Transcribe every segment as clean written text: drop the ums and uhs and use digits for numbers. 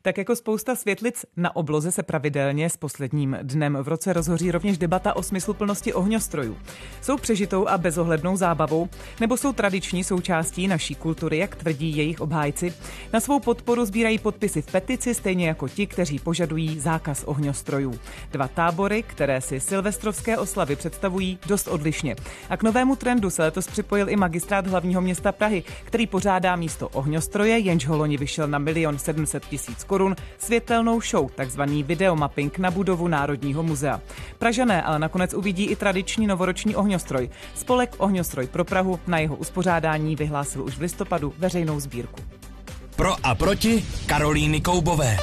Tak jako spousta světlic na obloze se pravidelně s posledním dnem v roce rozhoří rovněž debata o smysluplnosti ohňostrojů. Jsou přežitou a bezohlednou zábavou, nebo jsou tradiční součástí naší kultury, jak tvrdí jejich obhájci? Na svou podporu sbírají podpisy v petici, stejně jako ti, kteří požadují zákaz ohňostrojů. Dva tábory, které si silvestrovské oslavy představují dost odlišně. A k novému trendu se letos připojil i magistrát hlavního města Prahy, který pořádá místo ohňostroje, jenž ho loni vyšel na 1 700 000 korun, světelnou show, takzvaný videomapping na budovu Národního muzea. Pražané ale nakonec uvidí i tradiční novoroční ohňostroj. Spolek Ohňostroj pro Prahu na jeho uspořádání vyhlásil už v listopadu veřejnou sbírku. Pro a proti Karolíny Koubové.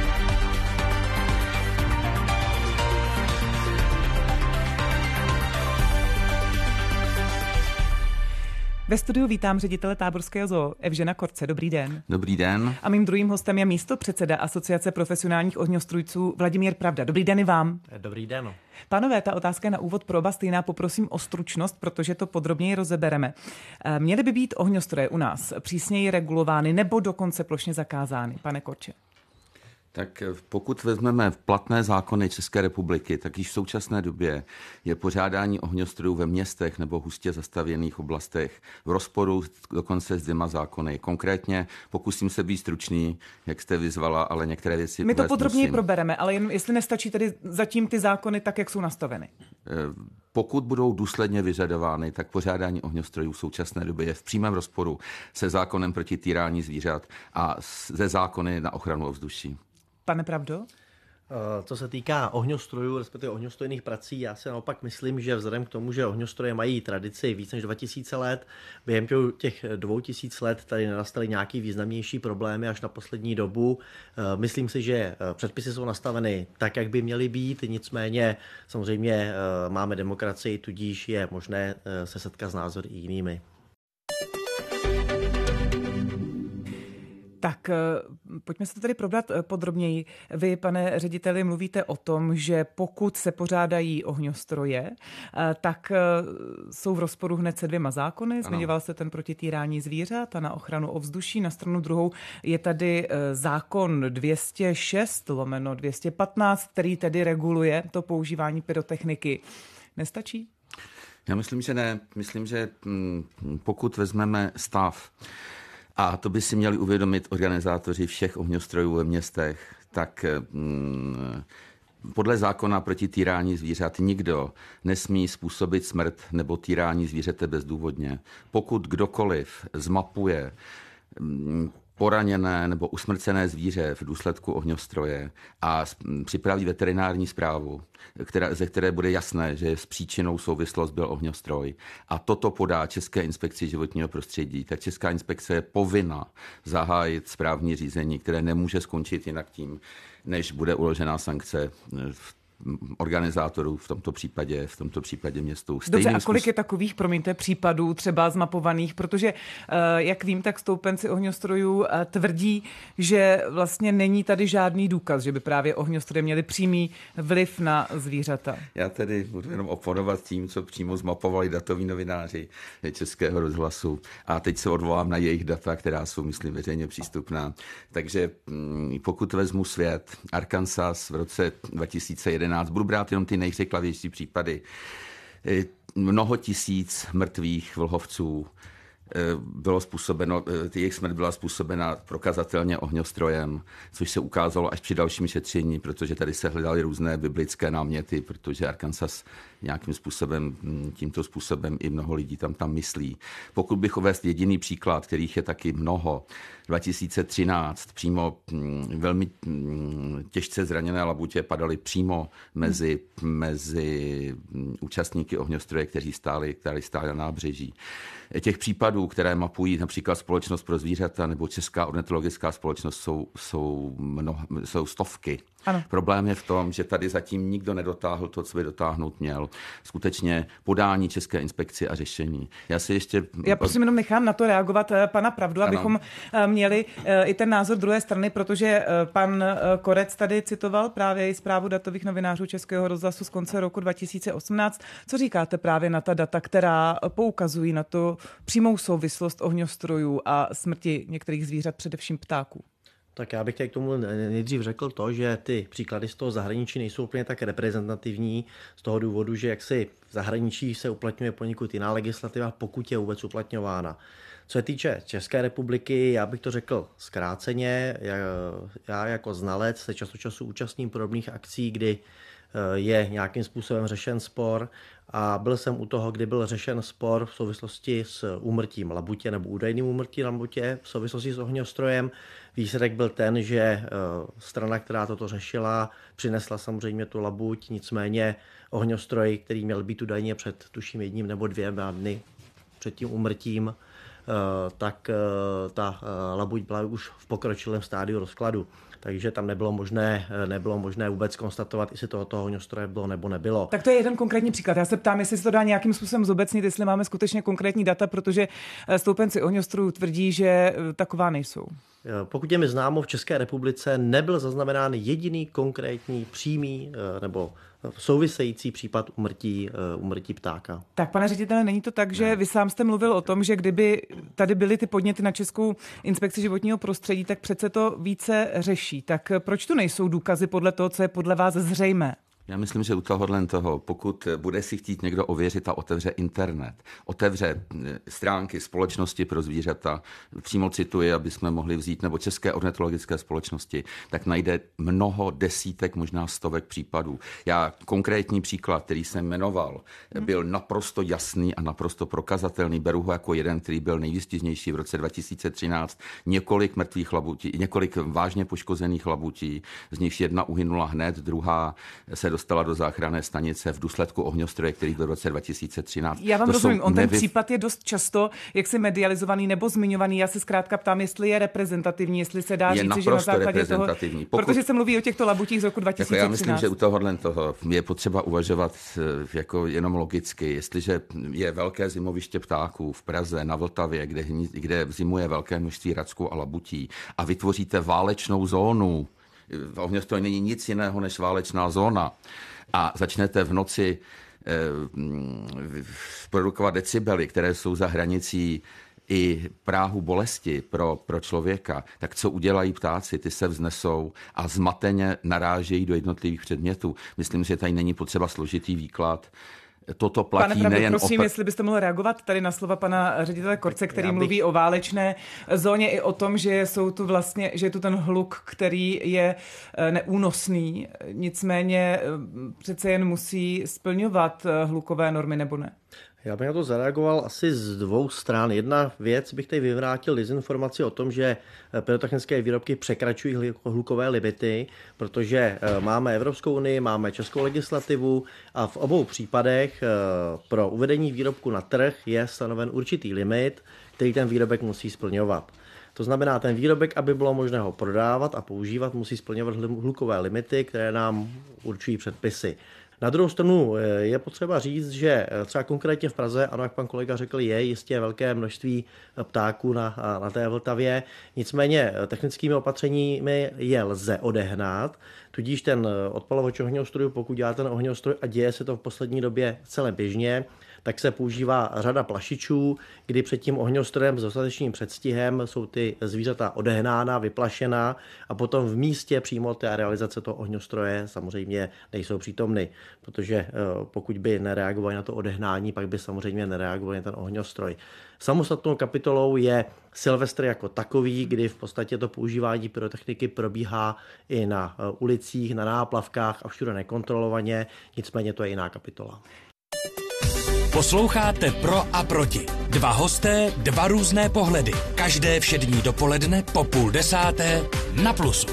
Ve studiu vítám ředitele táborského zoo Evžena Korce. Dobrý den. Dobrý den. A mým druhým hostem je místopředseda Asociace profesionálních ohňostrůjců Vladimír Pravda. Dobrý den i vám. Dobrý den. Pánové, ta otázka je na úvod pro oba stejná. Poprosím o stručnost, protože to podrobněji rozebereme. Měly by být ohňostroje u nás přísněji regulovány nebo dokonce plošně zakázány, pane Korče? Tak pokud vezmeme platné zákony České republiky, tak již v současné době je pořádání ohňostrojů ve městech nebo hustě zastavěných oblastech v rozporu dokonce s 2 zákony. Konkrétně pokusím se být stručný, jak jste vyzvala, ale některé věci my to podrobněji probereme, ale jen jestli nestačí tedy zatím ty zákony tak, jak jsou nastaveny. Pokud budou důsledně vyžadovány, tak pořádání ohňostrojů v současné době je v přímém rozporu se zákonem proti týrání zvířat a ze zákony na ochranu ovzduší. Pane Pravdo? Co se týká ohňostrojů, respektive ohňostrojných prací, já si naopak myslím, že vzhledem k tomu, že ohňostroje mají tradici víc než 2000 let, během těch 2000 let tady nenastaly nějaký významnější problémy až na poslední dobu. Myslím si, že předpisy jsou nastaveny tak, jak by měly být, nicméně samozřejmě máme demokracii, tudíž je možné se setkat s názory i jinými. Tak pojďme se to tady probrat podrobněji. Vy, pane řediteli, mluvíte o tom, že pokud se pořádají ohňostroje, tak jsou v rozporu hned se 2 zákony. Zmiňoval se ten proti týrání zvířat a na ochranu ovzduší. Na stranu druhou je tady zákon 206/215, který tedy reguluje to používání pyrotechniky. Nestačí? Já myslím, že ne. Myslím, že pokud vezmeme stav, a to by si měli uvědomit organizátoři všech ohňostrojů ve městech, tak podle zákona proti týrání zvířat nikdo nesmí způsobit smrt nebo týrání zvířete bezdůvodně. Pokud kdokoliv zmapuje poraněné nebo usmrcené zvíře v důsledku ohňostroje a připraví veterinární zprávu, ze které bude jasné, že s příčinou souvislost byl ohňostroj, a toto podá České inspekci životního prostředí, tak Česká inspekce je povinna zahájit správní řízení, které nemůže skončit jinak tím, než bude uložená sankce organizátorů, v tomto případě městu. Dobře, a kolik je takových, promiňte, případů třeba zmapovaných, protože jak vím, tak stoupenci ohňostrojů tvrdí, že vlastně není tady žádný důkaz, že by právě ohňostroje měly přímý vliv na zvířata. Já tedy budu jenom oponovat tím, co přímo zmapovali datoví novináři Českého rozhlasu, a teď se odvolám na jejich data, která jsou, myslím, veřejně přístupná. Takže pokud vezmu svět, Arkansas v roce 2011, budu brát jenom ty nejřeklavější případy, mnoho tisíc mrtvých vlhovců bylo způsobeno, jejich smrt byla způsobena prokazatelně ohňostrojem, což se ukázalo až při dalším šetření, protože tady se hledaly různé biblické náměty, protože Arkansas nějakým způsobem, tímto způsobem i mnoho lidí tam myslí. Pokud bych uvést jediný příklad, kterých je taky mnoho, 2013 přímo velmi těžce zraněné labutě padaly přímo mezi účastníky ohňostroje, kteří stáli na nábřeží. Těch případů, které mapují například Společnost pro zvířata nebo Česká ornitologická společnost, jsou stovky. Ano. Problém je v tom, že tady zatím nikdo nedotáhl to, co by dotáhnout měl. Skutečně podání České inspekci a řešení. Já prosím jenom nechám na to reagovat pana Pravdu, abychom měli i ten názor druhé strany, protože pan Korec tady citoval právě i zprávu datových novinářů Českého rozhlasu z konce roku 2018. Co říkáte právě na ta data, která poukazují na to přímou souvislost ohňostrojů a smrti některých zvířat, především ptáků? Tak já bych tady k tomu nejdřív řekl to, že ty příklady z toho zahraničí nejsou úplně tak reprezentativní z toho důvodu, že jaksi v zahraničí se uplatňuje poněkud jiná legislativa, pokud je vůbec uplatňována. Co se týče České republiky, já bych to řekl zkráceně. Já jako znalec se čas od času účastním podobných akcí, kdy je nějakým způsobem řešen spor a byl jsem u toho, kdy byl řešen spor v souvislosti s úmrtím labutě nebo údajným úmrtím labutě v souvislosti s ohňostrojem. Výsledek byl ten, že strana, která toto řešila, přinesla samozřejmě tu labuť, nicméně ohňostroj, který měl být údajně před tuším 1 nebo 2 dny před tím úmrtím, tak ta labuť byla už v pokročilém stádiu rozkladu. Takže tam nebylo možné vůbec konstatovat, jestli toho ohňostroje bylo nebo nebylo. Tak to je jeden konkrétní příklad. Já se ptám, jestli se to dá nějakým způsobem zobecnit, jestli máme skutečně konkrétní data, protože stoupenci ohňostrojů tvrdí, že taková nejsou. Pokud je mi známo, v České republice nebyl zaznamenán jediný konkrétní přímý nebo související případ úmrtí ptáka. Tak, pane ředitele, není to tak, že vy sám jste mluvil o tom, že kdyby tady byly ty podněty na Českou inspekci životního prostředí, tak přece to více řeší. Tak proč tu nejsou důkazy podle toho, co je podle vás zřejmé? Já myslím, že u toho, pokud bude si chtít někdo ověřit a otevře internet, otevře stránky Společnosti pro zvířata, přímo cituji, aby jsme mohli vzít, nebo České ornitologické společnosti, tak najde mnoho desítek, možná stovek případů. Já konkrétní příklad, který jsem jmenoval, byl naprosto jasný a naprosto prokazatelný. Beru ho jako jeden, který byl nejvýstižnější v roce 2013. Několik mrtvých labutí, několik vážně poškozených labutí, z nichž jedna uhynula hned, druhá se dostala do záchranné stanice v důsledku ohňostroje, který byl v roce 2013. Já vám rozumím, ten případ je dost často jaksi medializovaný nebo zmiňovaný. Já se zkrátka ptám, jestli je reprezentativní, jestli se dá říct, že na základě toho, protože se mluví o těchto labutích z roku 2013. Já myslím, že u toho je potřeba uvažovat jako jenom logicky. Jestliže je velké zimoviště ptáků v Praze, na Vltavě, kde zimuje velké množství racků a labutí a vytvoříte válečnou zónu, ohňostroj není nic jiného než válečná zóna a začnete v noci produkovat decibely, které jsou za hranicí i práhu bolesti pro člověka, tak co udělají ptáci? Ty se vznesou a zmateně narážejí do jednotlivých předmětů. Myslím, že tady není potřeba složitý výklad. Toto platí nejen prosím, jestli byste mohl reagovat tady na slova pana ředitele Korce, který mluví o válečné zóně i o tom, že je tu ten hluk, který je neúnosný, nicméně přece jen musí splňovat hlukové normy, nebo ne? Já bych na to zareagoval asi z 2 stran. Jedna věc bych tady vyvrátil dezinformaci o tom, že pyrotechnické výrobky překračují hlukové limity, protože máme Evropskou unii, máme českou legislativu a v obou případech pro uvedení výrobku na trh je stanoven určitý limit, který ten výrobek musí splňovat. To znamená, ten výrobek, aby bylo možné ho prodávat a používat, musí splňovat hlukové limity, které nám určují předpisy. Na druhou stranu je potřeba říct, že třeba konkrétně v Praze, ano, jak pan kolega řekl, je jistě velké množství ptáků na té Vltavě, nicméně technickými opatřeními je lze odehnat, tudíž ten odpalovač ohňostrojů, pokud dělá ten ohňostroj a děje se to v poslední době celé běžně, tak se používá řada plašičů, kdy před tím ohňostrojem s dostatečným předstihem jsou ty zvířata odehnána, vyplašená a potom v místě přímo té realizace toho ohňostroje samozřejmě nejsou přítomny, protože pokud by nereagovali na to odehnání, pak by samozřejmě nereagovali na ten ohňostroj. Samostatnou kapitolou je Silvestr jako takový, kdy v podstatě to používání pyrotechniky probíhá i na ulicích, na náplavkách a všude nekontrolovaně, nicméně to je jiná kapitola. Posloucháte Pro a proti. 2 hosté, 2 různé pohledy. Každé všední dopoledne po 9:30 na Plusu.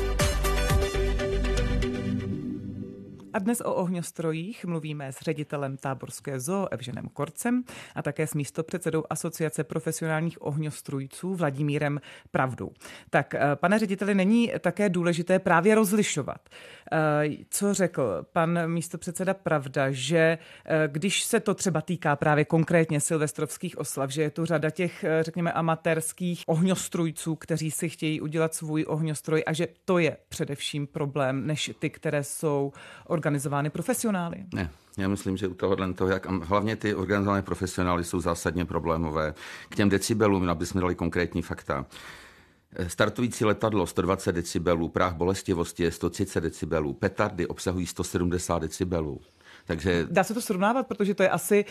A dnes o ohňostrojích mluvíme s ředitelem táborské zoo Evženem Korcem a také s místopředsedou Asociace profesionálních ohňostrůjců Vladimírem Pravdou. Tak, pane řediteli, není také důležité právě rozlišovat, co řekl pan místopředseda Pravda, že když se to třeba týká právě konkrétně silvestrovských oslav, že je tu řada těch, řekněme, amatérských ohňostrůjců, kteří si chtějí udělat svůj ohňostroj a že to je především problém, než ty, které jsou organizovány profesionály? Ne, já myslím, že u toho, jak hlavně ty organizované profesionály jsou zásadně problémové. K těm decibelům, aby jsme dali konkrétní fakta. Startující letadlo 120 decibelů, práh bolestivosti je 130 decibelů, petardy obsahují 170 decibelů. Takže... Dá se to srovnávat, protože to je asi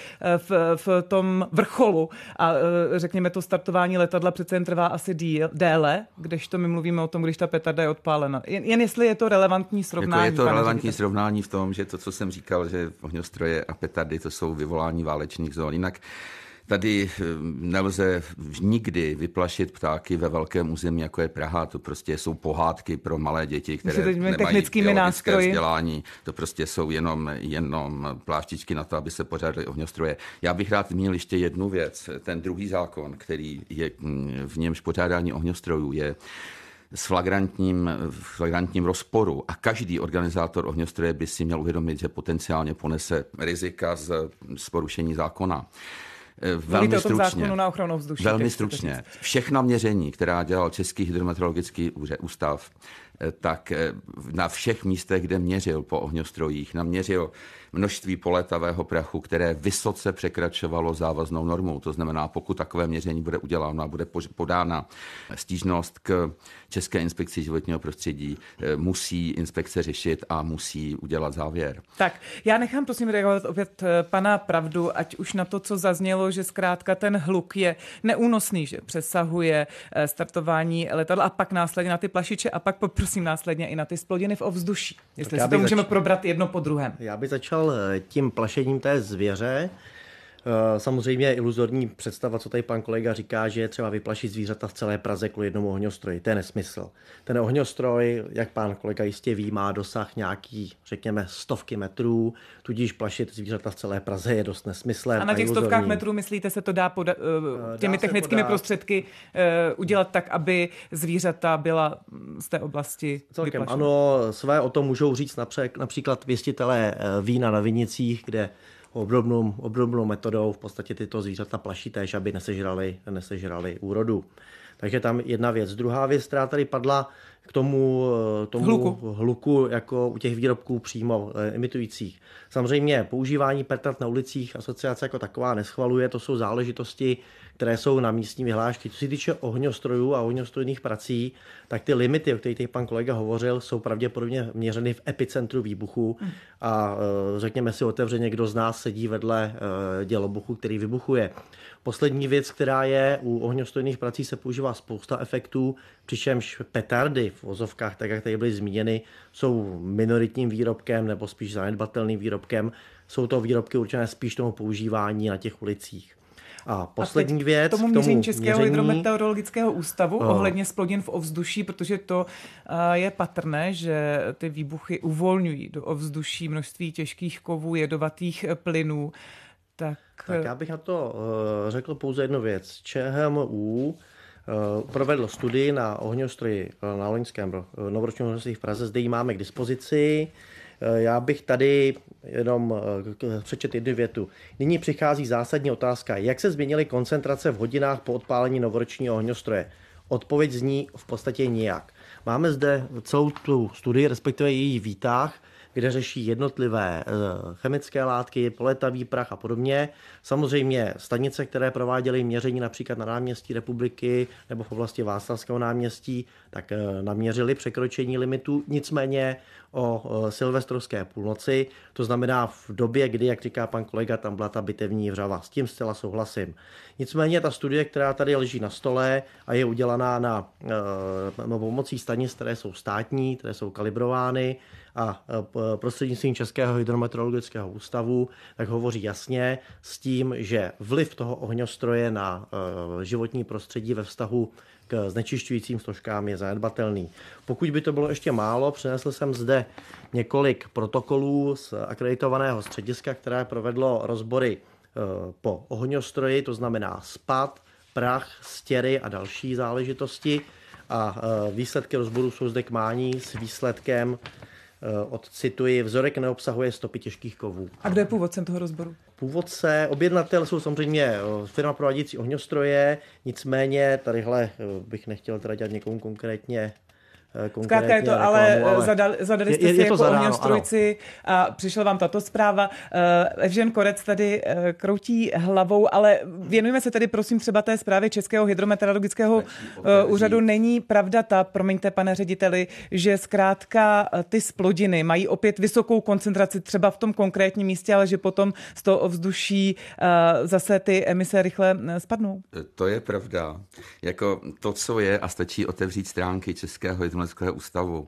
v tom vrcholu a řekněme to startování letadla přece jen trvá asi déle, kdežto my mluvíme o tom, když ta petarda je odpálena. Jen jestli je to relevantní srovnání. Je to relevantní srovnání v tom, že to, co jsem říkal, že ohňostroje a petardy, to jsou vyvolání válečných zón. Jinak tady nelze nikdy vyplašit ptáky ve velkém území, jako je Praha. To prostě jsou pohádky pro malé děti, které nemají biologické vzdělání. To prostě jsou jenom pláštičky na to, aby se pořádaly ohňostroje. Já bych rád zmínil ještě jednu věc. Ten druhý zákon, který je v němž pořádání ohňostrojů je s flagrantním rozporu a každý organizátor ohňostroje by si měl uvědomit, že potenciálně ponese rizika z porušení zákona. Velmi stručně. Na ochranu ovzduší. Velmi stručně. Všechna měření, která dělal Český hydrometeorologický ústav, tak na všech místech, kde měřil po ohňostrojích, naměřil množství polétavého prachu, které vysoce překračovalo závaznou normu. To znamená, pokud takové měření bude uděláno a bude podána stížnost k České inspekci životního prostředí, musí inspekce řešit a musí udělat závěr. Tak, já nechám prosím reagovat opět pana Pravdu, ať už na to, co zaznělo, že zkrátka ten hluk je neúnosný, že přesahuje startování letadla a pak následně na ty plašiče a pak poprosím následně i na ty zplodiny v ovzduší. Jestli si to můžeme probrat jedno po druhém. Já bych začal tím plašením té zvěře. Samozřejmě je iluzorní představa, co tady pan kolega říká, že je třeba vyplašit zvířata v celé Praze kvůli jednomu ohňostroji. To je nesmysl. Ten ohňostroj, jak pan kolega jistě ví, má dosah nějaký, řekněme, 100 metrů, tudíž plašit zvířata v celé Praze je dost nesmyslem. A na těch 100 metrů, myslíte, se to dá těmi technickými prostředky udělat tak, aby zvířata byla z té oblasti celkem vyplašena? Ano, své o tom můžou říct například pěstitelé vína na vinicích, kde obdobnou metodou v podstatě tyto zvířata plaší též, aby nesežrali úrodu. Takže tam jedna věc. Druhá věc, která tady padla k tomu hluku jako u těch výrobků přímo emitujících. Samozřejmě používání petard na ulicích asociace jako taková neschvaluje, to jsou záležitosti, které jsou na místní vyhlášky. Co se týče ohňostrojů a ohňostrojných prací, tak ty limity, o kterých pan kolega hovořil, jsou pravděpodobně měřeny v epicentru výbuchu a řekněme si otevřeně, kdo z nás sedí vedle dělobuchu, který vybuchuje. Poslední věc, která je u ohňostrojných prací, se používá spousta efektů, přičemž petardy v vozovkách, tak jak tady byly zmíněny, jsou minoritním výrobkem nebo spíš zanedbatelným výrobkem. Jsou to výrobky určené spíš tomu používání na těch ulicích. A poslední věc tomu měření Českého hydrometeorologického ústavu ohledně zplodin v ovzduší, protože to je patrné, že ty výbuchy uvolňují do ovzduší množství těžkých kovů, jedovatých plynů. Tak já bych na to řekl pouze jednu věc. ČHMÚ provedl studii na ohňostroji na loňském novoročním ohňostroji v Praze. Zde ji máme k dispozici. Já bych tady jenom přečetl jednu větu. Nyní přichází zásadní otázka, jak se změnily koncentrace v hodinách po odpálení novoročního ohňostroje. Odpověď zní v podstatě nijak. Máme zde celou tu studii, respektive její výtah, kde řeší jednotlivé chemické látky, polétavý prach a podobně. Samozřejmě stanice, které prováděly měření například na náměstí Republiky nebo v oblasti Václavského náměstí, tak naměřili překročení limitu, nicméně o silvestrovské půlnoci, to znamená v době, kdy, jak říká pan kolega, tam byla ta bitevní vřava. S tím zcela souhlasím. Nicméně ta studie, která tady leží na stole a je udělaná na pomocí stanic, které jsou státní, které jsou kalibrovány a prostřednictvím Českého hydrometeorologického ústavu, tak hovoří jasně s tím, že vliv toho ohňostroje na životní prostředí ve vztahu k znečišťujícím složkám je zanedbatelný. Pokud by to bylo ještě málo, přinesl jsem zde několik protokolů z akreditovaného střediska, které provedlo rozbory po ohňostroji, to znamená spad, prach, stěry a další záležitosti. A výsledky rozboru jsou zde k mání s výsledkem, odcituji, vzorek neobsahuje stopy těžkých kovů. A kdo je původcem toho rozboru? Původce, objednatel jsou samozřejmě firma provádějící ohňostroje, nicméně tadyhle bych nechtěl teda dělat někomu konkrétně Zkrátka je to, ale zadali jste si jako ohňostrojci a přišla vám tato zpráva. Evžen Korec tady kroutí hlavou, ale věnujeme se tedy prosím třeba té zprávě Českého hydrometeorologického úřadu. Není pravda promiňte pane řediteli, že zkrátka ty zplodiny mají opět vysokou koncentraci třeba v tom konkrétním místě, ale že potom z toho ovzduší zase ty emise rychle spadnou? To je pravda. Jako to, co je, a stačí otevřít stránky Českého hydrometeorologického ústavu,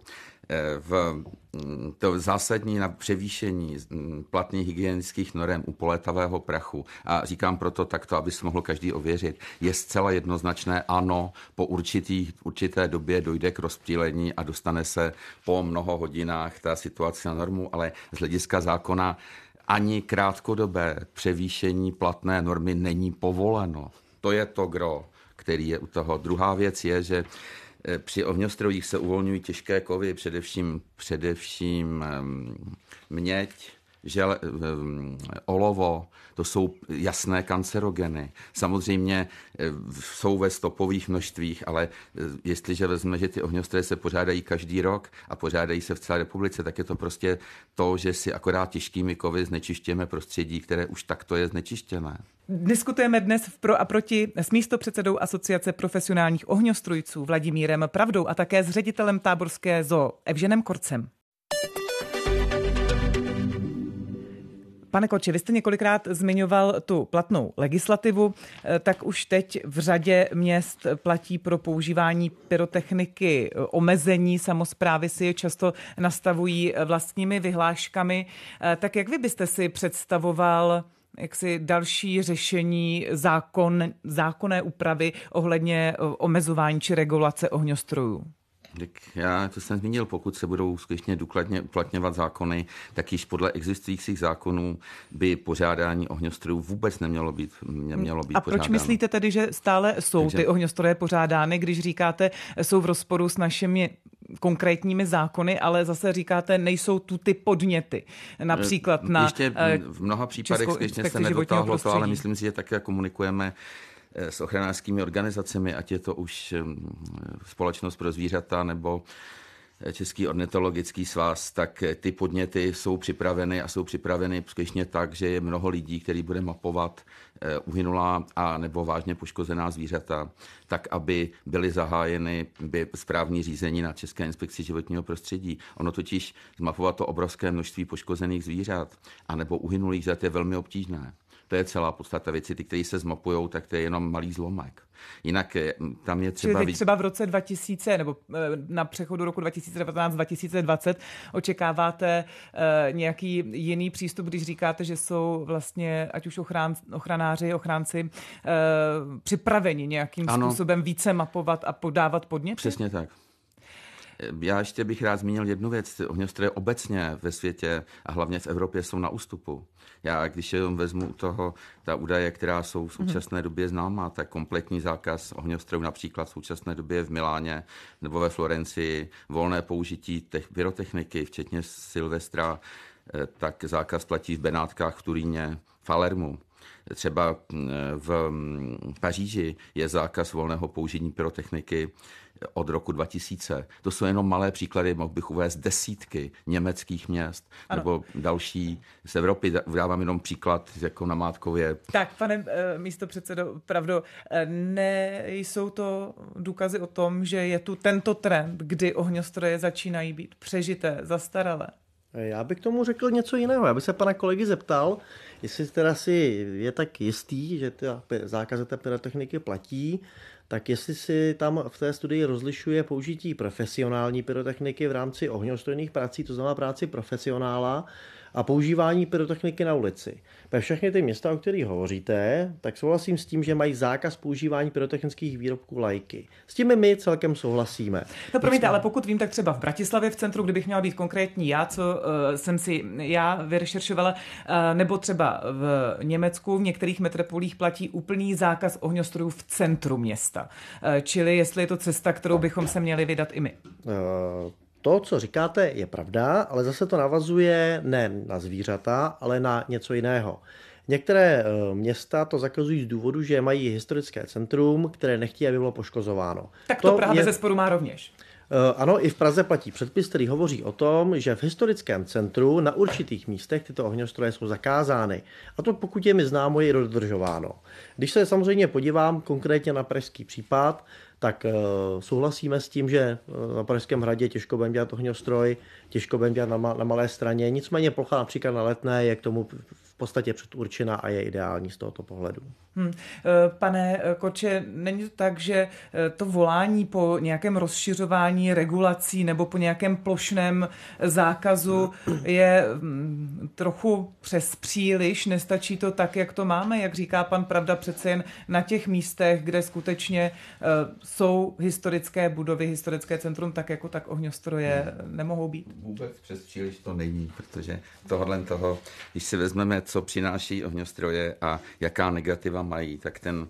to zásadní na převýšení platných hygienických norem u polétavého prachu, a říkám proto takto, aby se mohl každý ověřit, je zcela jednoznačné, ano, po určité době dojde k rozptýlení a dostane se po mnoho hodinách ta situace na normu, ale z hlediska zákona ani krátkodobé převýšení platné normy není povoleno. To je to gro, který je u toho. Druhá věc je, že při ohňostrojích se uvolňují těžké kovy, především měď, olovo, to jsou jasné kancerogeny. Samozřejmě jsou ve stopových množstvích, ale jestliže vezme, že ty ohňostroje se pořádají každý rok a pořádají se v celé republice, tak je to prostě to, že si akorát těžkými kovy znečišťujeme prostředí, které už takto je znečištěné. Diskutujeme dnes v Pro a proti s místopředsedou Asociace profesionálních ohňostrojců Vladimírem Pravdou a také s ředitelem táborské zoo Evženem Korcem. Pane Korči, vy jste několikrát zmiňoval tu platnou legislativu, tak už teď v řadě měst platí pro používání pyrotechniky omezení, samosprávy si je často nastavují vlastními vyhláškami. Tak jak vy byste si představoval další řešení zákonné úpravy ohledně omezování či regulace ohňostrojů? Tak já to jsem zmínil, pokud se budou skutečně důkladně uplatňovat zákony, tak již podle existujících zákonů by pořádání ohňostrojů vůbec nemělo být A proč pořádáno. Myslíte tedy, že stále jsou ty ohňostroje pořádány, když říkáte, jsou v rozporu s našimi konkrétními zákony, ale zase říkáte, nejsou tu ty podněty. Například na ještě v mnoha případech skutečně se nedotáhlo to, ale myslím si, že také komunikujeme s ochranářskými organizacemi, ať je to už Společnost pro zvířata nebo Český ornitologický svaz, tak ty podněty jsou připraveny a jsou připraveny skutečně tak, že je mnoho lidí, který bude mapovat uhynulá a nebo vážně poškozená zvířata, tak aby byly zahájeny správní řízení na České inspekci životního prostředí. Ono totiž zmapovat to obrovské množství poškozených zvířat a nebo uhynulých zvířat je velmi obtížné. To je celá podstata věci, ty, které se zmapujou, tak to je jenom malý zlomek. Jinak tam je třeba... Čili třeba v roce 2000 nebo na přechodu roku 2019-2020 očekáváte nějaký jiný přístup, když říkáte, že jsou vlastně ať už ochranáři, ochránci připraveni nějakým způsobem více mapovat a podávat podněty? Přesně tak. Já ještě bych rád zmínil jednu věc. Ohňostroje obecně ve světě a hlavně v Evropě jsou na ústupu. Já, když jenom vezmu ta údaje, která jsou v současné době známá, tak kompletní zákaz ohňostrojů například v současné době v Miláně nebo ve Florencii, volné použití pyrotechniky, včetně Silvestra, tak zákaz platí v Benátkách, v Turíně, v Palermu. Třeba v Paříži je zákaz volného použití pyrotechniky od roku 2000. To jsou jenom malé příklady, mohl bych uvést desítky německých měst nebo další z Evropy. Dávám jenom příklad jako namátkově. Tak, pane místopředsedo, Pravdo, nejsou to důkazy o tom, že je tu tento trend, kdy ohňostroje začínají být přežité, zastaralé? Já bych k tomu řekl něco jiného. Já bych se pana kolegy zeptal, jestli teda si je tak jistý, že zákazy té pyrotechniky platí, tak jestli si tam v té studii rozlišuje použití profesionální pyrotechniky v rámci ohňostrojných prací, to znamená práci profesionála, a používání pyrotechniky na ulici. Ve všechny ty města, o kterých hovoříte, tak souhlasím s tím, že mají zákaz používání pyrotechnických výrobků lajky. S tím my celkem souhlasíme. No promiňte, ale pokud vím, tak třeba v Bratislavě v centru, kdybych měla být konkrétní já, co jsem si já vyrešeršovala, nebo třeba v Německu, v některých metropolích platí úplný zákaz ohňostrojů v centru města. Čili jestli je to cesta, kterou bychom se měli vydat i my. To, co říkáte, je pravda, ale zase to navazuje ne na zvířata, ale na něco jiného. Některé města to zakazují z důvodu, že mají historické centrum, které nechtějí, aby bylo poškozováno. Tak to Praha bezesporu má rovněž. Ano, i v Praze platí předpis, který hovoří o tom, že v historickém centru na určitých místech tyto ohňostroje jsou zakázány. A to pokud je mi známo, je dodržováno. Když se samozřejmě podívám konkrétně na pražský případ, tak souhlasíme s tím, že na Pražském hradě těžko budeme dělat ohňostroj, těžko budeme dělat na Malé Straně. Nicméně plocha například na Letné je k tomu v podstatě předurčena a je ideální z tohoto pohledu. Pane Korče, není to tak, že to volání po nějakém rozšiřování regulací nebo po nějakém plošném zákazu je trochu přes příliš? Nestačí to tak, jak to máme? Jak říká pan Pravda, přece jen na těch místech, kde skutečně jsou historické budovy, historické centrum, tak jako tak ohňostroje nemohou být? Vůbec přes příliš to není, protože toho, když si vezmeme, co přináší ohňostroje a jaká negativa mají, tak ten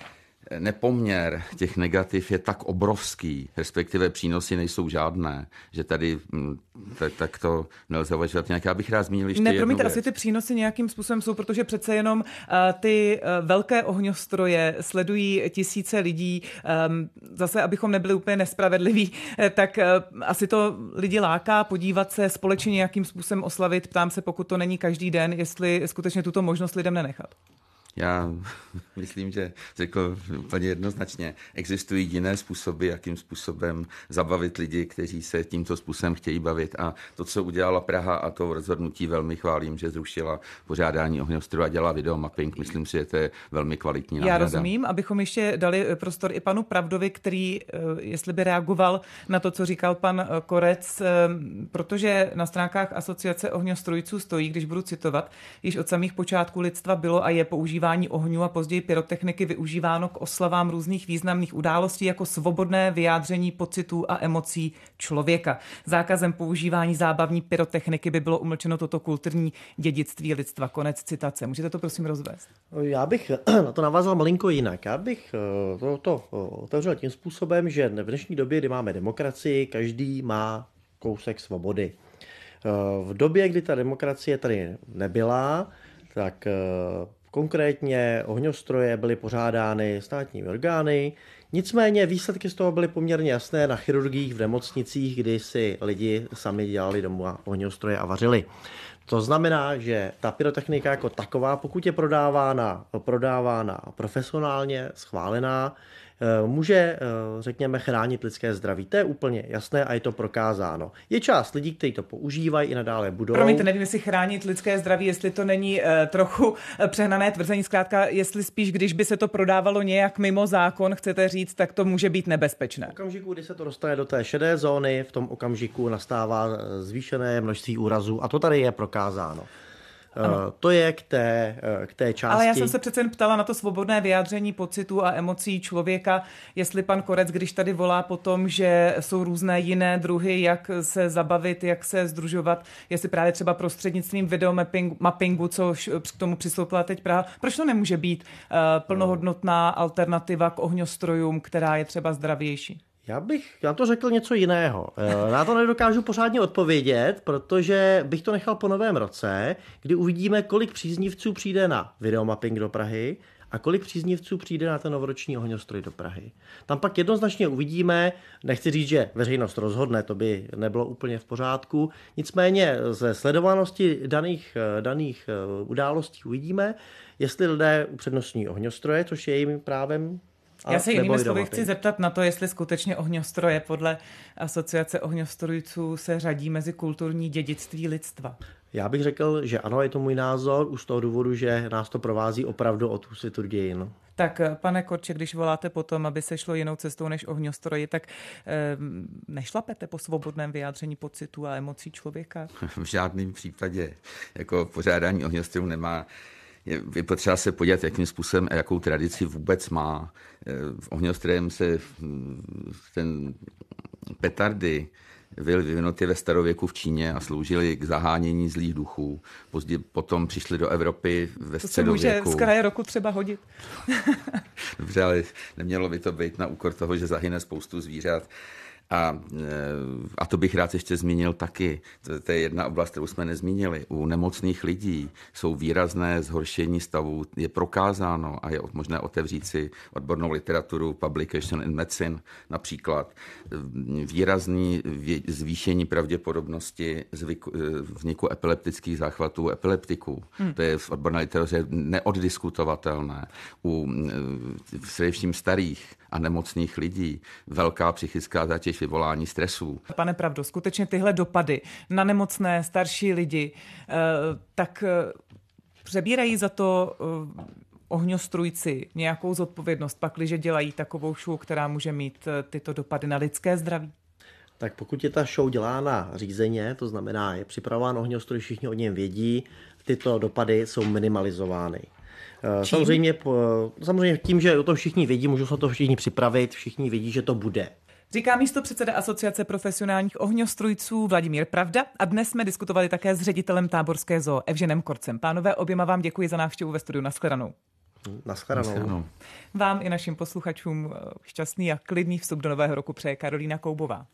nepoměr těch negativ je tak obrovský, respektive přínosy nejsou žádné, že tady tak to nelze uvažovat nějak. Já bych rád zmínil ještě jednu věc. Asi ty přínosy nějakým způsobem jsou, protože přece jenom ty velké ohňostroje sledují tisíce lidí. Zase, abychom nebyli úplně nespravedliví, tak asi to lidi láká podívat se společně nějakým způsobem oslavit. Ptám se, pokud to není každý den, jestli skutečně tuto možnost lidem nenechat. Já myslím, že řekl úplně jednoznačně, existují jiné způsoby, jakým způsobem zabavit lidi, kteří se tímto způsobem chtějí bavit. A to, co udělala Praha, a to rozhodnutí velmi chválím, že zrušila pořádání ohňostrojů a dělá videomapping, myslím si, že to je velmi kvalitní náhrada. Já rozumím, abychom ještě dali prostor i panu Pravdovi, který, jestli by reagoval na to, co říkal pan Korec, protože na stránkách Asociace ohňostrojců stojí, když budu citovat, již od samých počátků lidstva bylo a je používání ohňů a později pyrotechniky využíváno k oslavám různých významných událostí jako svobodné vyjádření pocitů a emocí člověka. Zákazem používání zábavní pyrotechniky by bylo umlčeno toto kulturní dědictví lidstva. Konec citace. Můžete to prosím rozvést? Já bych na to navázal malinko jinak. Já bych to otevřel tím způsobem, že v dnešní době, kdy máme demokracii, každý má kousek svobody. V době, kdy ta demokracie tady nebyla, tak konkrétně ohňostroje byly pořádány státními orgány, nicméně výsledky z toho byly poměrně jasné na chirurgiích v nemocnicích, kdy si lidi sami dělali doma ohňostroje a vařili. To znamená, že ta pyrotechnika jako taková, pokud je prodávána profesionálně, schválená, může, řekněme, chránit lidské zdraví. To je úplně jasné a je to prokázáno. Je část lidí, kteří to používají i nadále budou. Promiňte, nevím, jestli chránit lidské zdraví, jestli to není trochu přehnané tvrzení. Zkrátka, jestli spíš, když by se to prodávalo nějak mimo zákon, chcete říct, tak to může být nebezpečné. V okamžiku, kdy se to dostane do té šedé zóny, v tom okamžiku nastává zvýšené množství úrazů a to tady je prokázáno. To je k té části. Ale já jsem se přece jen ptala na to svobodné vyjádření pocitů a emocí člověka, jestli pan Korec, když tady volá po tom, že jsou různé jiné druhy, jak se zabavit, jak se sdružovat, jestli právě třeba prostřednictvím videomappingu, co k tomu přistoupila teď Praha, proč to nemůže být plnohodnotná alternativa k ohňostrojům, která je třeba zdravější? Já bych na to řekl něco jiného. Na to nedokážu pořádně odpovědět, protože bych to nechal po novém roce, kdy uvidíme, kolik příznivců přijde na videomapping do Prahy a kolik příznivců přijde na ten novoroční ohňostroj do Prahy. Tam pak jednoznačně uvidíme, nechci říct, že veřejnost rozhodne, to by nebylo úplně v pořádku, nicméně ze sledovanosti daných událostí uvidíme, jestli lidé upřednostní ohňostroje, což je jejím právem. Já se jinými slovy chci zeptat na to, jestli skutečně ohňostroje podle Asociace ohňostrojců se řadí mezi kulturní dědictví lidstva. Já bych řekl, že ano, je to můj názor, už z toho důvodu, že nás to provází opravdu od úsvitu dějin. Tak, pane Korče, když voláte potom, aby se šlo jinou cestou než ohňostroji, tak nešlapete po svobodném vyjádření pocitů a emocí člověka? V žádném případě. Jako pořádání ohňostrojů nemá. Je potřeba se podívat, jakým způsobem a jakou tradici vůbec má. Ohňostrojem se ten petardy byly vyvinuty ve starověku v Číně a sloužily k zahánění zlých duchů. Později potom přišli do Evropy ve středověku. To se může z kraje roku třeba hodit. Dobře, ale nemělo by to být na úkor toho, že zahyne spoustu zvířat. A to bych rád ještě zmínil taky. To je jedna oblast, kterou jsme nezmínili. U nemocných lidí jsou výrazné zhoršení stavu. Je prokázáno a je možné otevřít si odbornou literaturu Publication in Medicine například. Výrazný zvýšení pravděpodobnosti vzniku epileptických záchvatů epileptiků. To je v odborné literatuře neoddiskutovatelné. U především starých a nemocných lidí velká psychická zátěž, vyvolání stresů. Pane Pravdo, skutečně tyhle dopady na nemocné starší lidi, tak přebírají za to ohňostrůjci nějakou zodpovědnost, pakliže dělají takovou show, která může mít tyto dopady na lidské zdraví? Tak pokud je ta show dělána řízeně, to znamená, je připravován ohňostroj, všichni o něm vědí, tyto dopady jsou minimalizovány. Samozřejmě tím, že o tom všichni vědí, můžou se to všichni připravit, všichni vědí, že to bude. Říká místopředseda Asociace profesionálních ohňostrůjců Vladimír Pravda a dnes jsme diskutovali také s ředitelem Táborské zoo Evženem Korcem. Pánové, oběma vám děkuji za návštěvu ve studiu. Nashledanou. Nashledanou. Vám i našim posluchačům šťastný a klidný vstup do nového roku přeje Karolína Koubová.